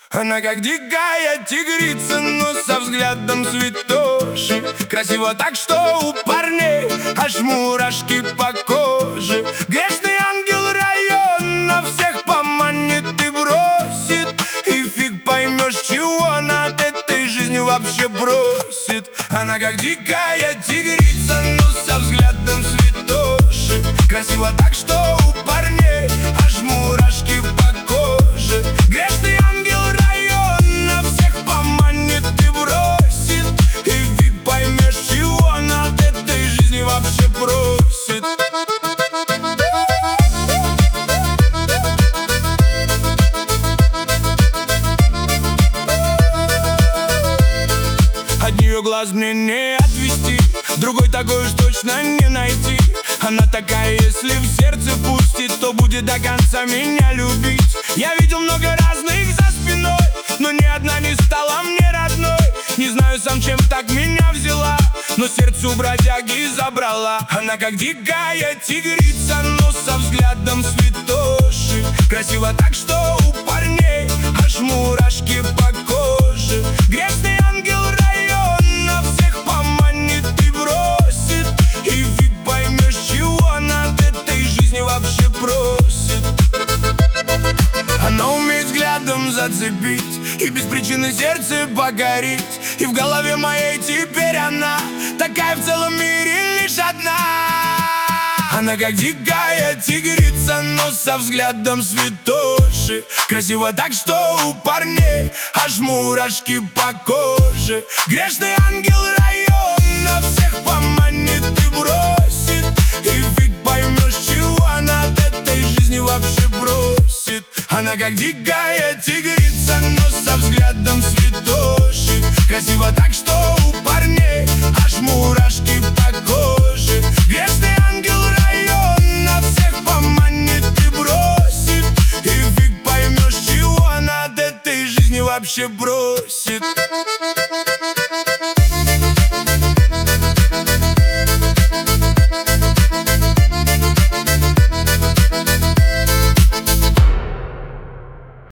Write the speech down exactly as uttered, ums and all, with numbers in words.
Она как дикая тигрица, но со взглядом святоши. Красиво так, что у парней аж мурашки по коже. Грешный ангел района всех поманит и бросит, и фиг поймешь, чего она от этой жизни вообще бросит. Она как дикая тигрица, но со взглядом святоши. Красиво так, что у парней аж мурашки по коже. Грешный ангел района всех поманит и бросит, и фиг поймешь, чего она от этой жизни вообще просит. От нее глаз мне не отвести, другой такой уж точно не найти. Она такая, если в сердце пустит, то будет до конца меня любить. Я видел много разных за спиной, но ни одна не стала мне родной. Не знаю сам, чем так меня взяла, но сердце у бродяги забрала. Она как дикая тигрица, но со взглядом святоши. Красиво так, что у парней аж мурашки по коже. Грешный ангел района всех поманит и бросит, и фиг поймешь, чего она от этой жизни вообще просит. Она умеет взглядом зацепить и без причины сердце погореть. И в голове моей теперь она такая в целом мире лишь одна. Она как дикая тигрица, но со взглядом святоши. Красиво так, что у парней аж мурашки по коже. Грешный ангел района всех поманит и бросит, и фиг поймешь, чего она от этой жизни вообще бросит. Она как дикая тигрица, но со взглядом святоши. Красиво так, что у парней аж мурашки по коже. Грешный ангел района всех поманит и бросит, и фиг поймешь, чего она от этой жизни вообще бросит.